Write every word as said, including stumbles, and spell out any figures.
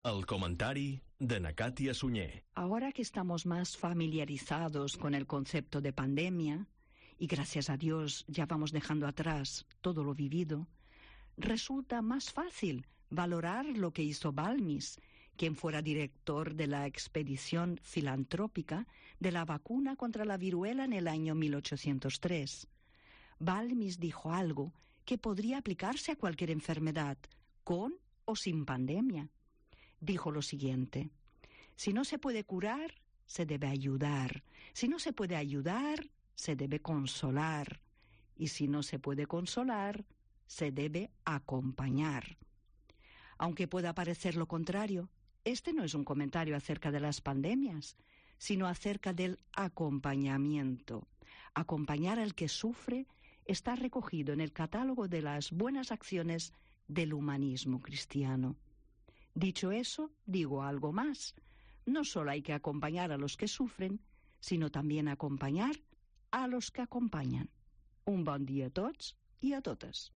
El comentari de na Càtia Sunyer. Ahora que estamos más familiarizados con el concepto de pandemia, y gracias a Dios ya vamos dejando atrás todo lo vivido, resulta más fácil valorar lo que hizo Balmis, quien fuera director de la expedición filantrópica de la vacuna contra la viruela en el año mil ochocientos tres. Balmis dijo algo que podría aplicarse a cualquier enfermedad, con o sin pandemia. Dijo lo siguiente: si no se puede curar, se debe ayudar. Si no se puede ayudar, se debe consolar. Y si no se puede consolar, se debe acompañar. Aunque pueda parecer lo contrario, este no es un comentario acerca de las pandemias, sino acerca del acompañamiento. Acompañar al que sufre está recogido en el catálogo de las buenas acciones del humanismo cristiano. Dicho eso, digo algo más. No solo hay que acompañar a los que sufren, sino también acompanyar a los que acompanyen. Un bon dia a tots i a totes.